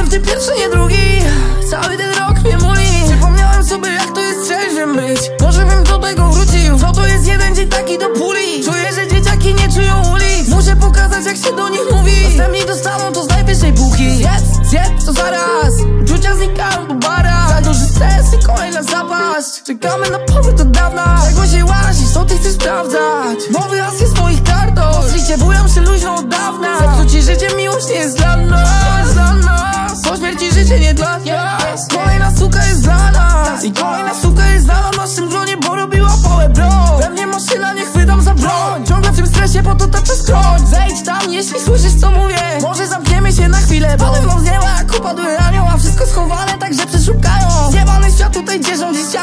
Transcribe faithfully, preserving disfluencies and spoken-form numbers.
w tym pierwszy, nie drugi. Cały ten rok mnie muli. Przypomniałem sobie, jak to jest trzeźwym być. Może bym do tego wrócił. Co to jest jeden dzień taki do puli. Czuję, że dzieciaki nie czują ulic. Muszę pokazać, jak się do nich mówi. Następni dostaną to z najwyższej półki. Zjedz, zjedz, to zaraz. Uczucia znikają po barach. Za duży stres i kolejna zapaść. Czekamy na powrót od dawna. Czego się łazisz, co ty chcesz sprawdzać? Nowy as jest w moich kartach. Po streetie bujam się luźno od dawna. Zepsucie życie, miłość nie jest dla nas, dla nas. Po śmierci życie nie dla nas. Kolejna suka jest dla nas. I kolejna suka jest znana w naszym gronie, bo robiła pałę broń. We mnie maszyna, nie chwytam za broń. Ciągle w tym stresie, po to taczę skroń. Zejdź tam, jeśli słyszysz, co mówię. Może zamkniemy się na chwilę. Potem mam z nieba, jak upadły anioł, a wszystko schowane, tak że przeszukają. Zjebany świat tutaj dzierżą dziś.